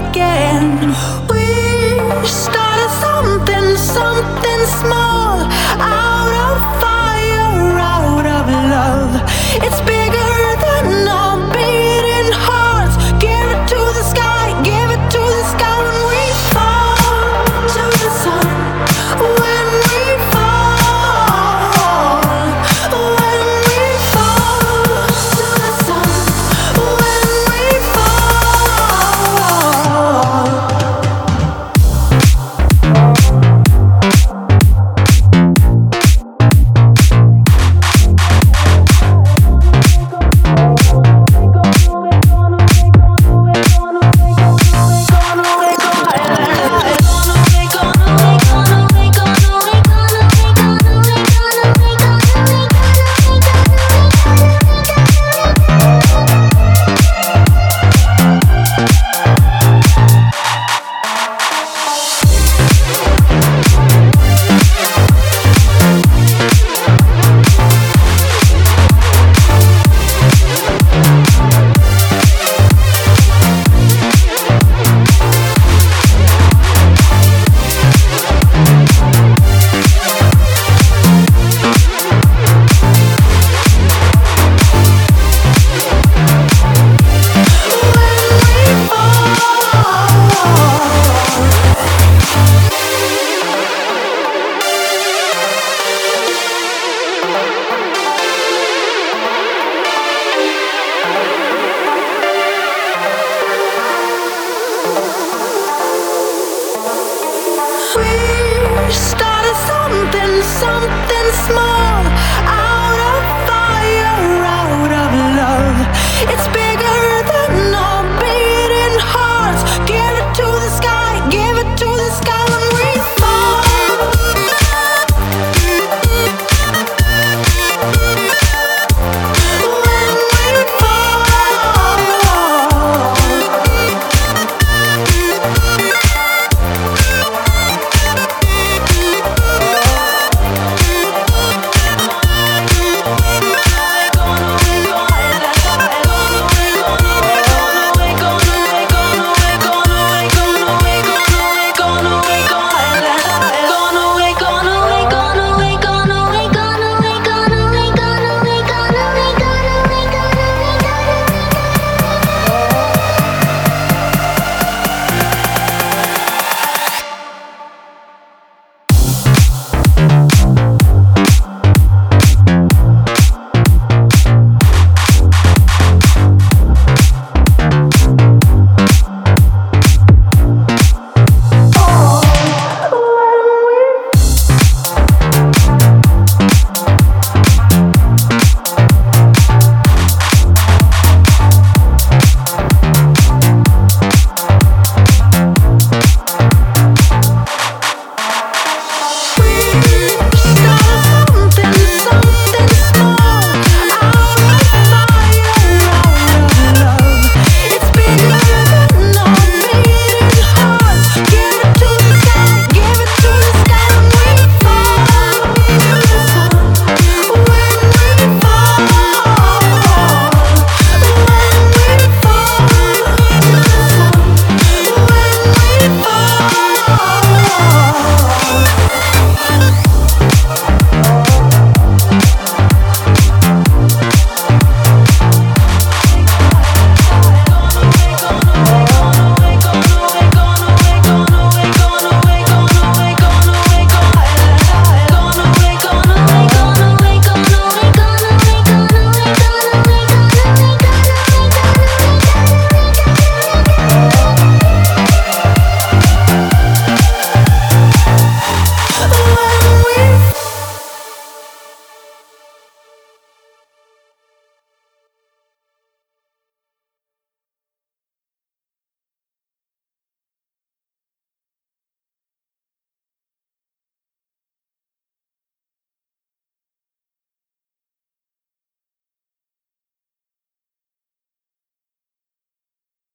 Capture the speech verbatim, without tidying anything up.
again. We started something, something small, out of fire, out of love. It's bigger than our beating hearts. Give it to the sky, give it to the sky when we fall to the sun. When we fall, when we fall to the sun. When we fall. We started something, something small, out of fire, out of love. It's been